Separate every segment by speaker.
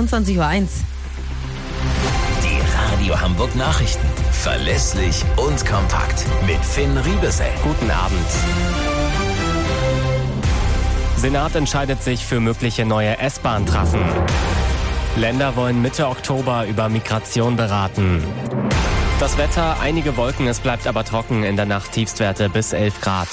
Speaker 1: 22:01 Uhr.
Speaker 2: Die Radio Hamburg Nachrichten. Verlässlich und kompakt. Mit Finn Riebesell.
Speaker 3: Guten Abend. Senat entscheidet sich für mögliche neue S-Bahn-Trassen. Länder wollen Mitte Oktober über Migration beraten. Das Wetter, einige Wolken, es bleibt aber trocken, in der Nacht Tiefstwerte bis 11 Grad.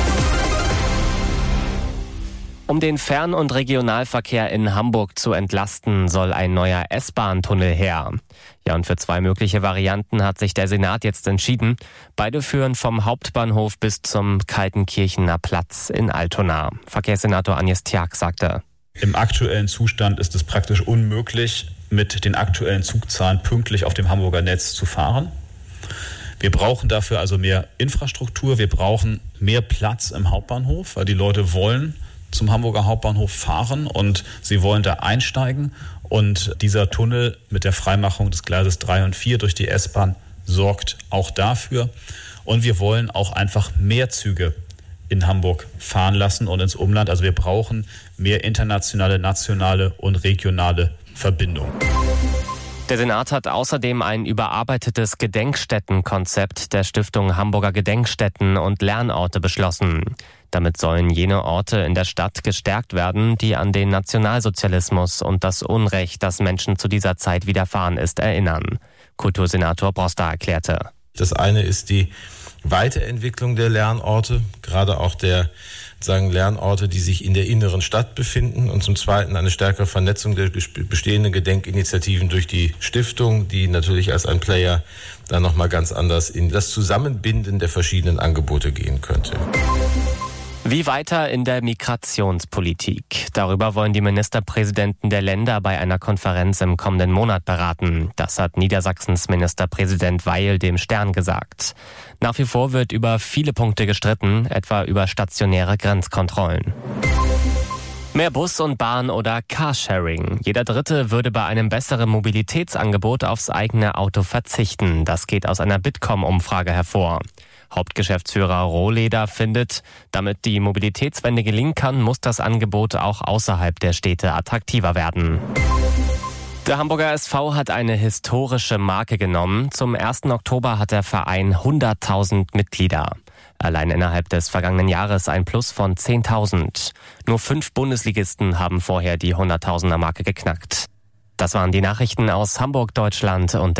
Speaker 3: Um den Fern- und Regionalverkehr in Hamburg zu entlasten, soll ein neuer S-Bahn-Tunnel her. Ja, und für 2 mögliche Varianten hat sich der Senat jetzt entschieden. Beide führen vom Hauptbahnhof bis zum Kaltenkirchener Platz in Altona. Verkehrssenator Agnes Tjag sagte:
Speaker 4: Im aktuellen Zustand ist es praktisch unmöglich, mit den aktuellen Zugzahlen pünktlich auf dem Hamburger Netz zu fahren. Wir brauchen dafür also mehr Infrastruktur, wir brauchen mehr Platz im Hauptbahnhof, weil die Leute wollen zum Hamburger Hauptbahnhof fahren und sie wollen da einsteigen. Und dieser Tunnel mit der Freimachung des Gleises 3 und 4 durch die S-Bahn sorgt auch dafür. Und wir wollen auch einfach mehr Züge in Hamburg fahren lassen und ins Umland. Also wir brauchen mehr internationale, nationale und regionale Verbindungen.
Speaker 3: Der Senat hat außerdem ein überarbeitetes Gedenkstättenkonzept der Stiftung Hamburger Gedenkstätten und Lernorte beschlossen. Damit sollen jene Orte in der Stadt gestärkt werden, die an den Nationalsozialismus und das Unrecht, das Menschen zu dieser Zeit widerfahren ist, erinnern. Kultursenator Broster erklärte:
Speaker 5: Das eine ist die Weiterentwicklung der Lernorte, gerade auch der Lernorte, die sich in der inneren Stadt befinden, und zum Zweiten eine stärkere Vernetzung der bestehenden Gedenkinitiativen durch die Stiftung, die natürlich als ein Player dann nochmal ganz anders in das Zusammenbinden der verschiedenen Angebote gehen könnte.
Speaker 3: Wie weiter in der Migrationspolitik? Darüber wollen die Ministerpräsidenten der Länder bei einer Konferenz im kommenden Monat beraten. Das hat Niedersachsens Ministerpräsident Weil dem Stern gesagt. Nach wie vor wird über viele Punkte gestritten, etwa über stationäre Grenzkontrollen. Mehr Bus und Bahn oder Carsharing. Jeder Dritte würde bei einem besseren Mobilitätsangebot aufs eigene Auto verzichten. Das geht aus einer Bitkom-Umfrage hervor. Hauptgeschäftsführer Rohleder findet, damit die Mobilitätswende gelingen kann, muss das Angebot auch außerhalb der Städte attraktiver werden. Der Hamburger SV hat eine historische Marke genommen. Zum 1. Oktober hat der Verein 100.000 Mitglieder. Allein innerhalb des vergangenen Jahres ein Plus von 10.000. Nur 5 Bundesligisten haben vorher die 100.000er Marke geknackt. Das waren die Nachrichten aus Hamburg, Deutschland und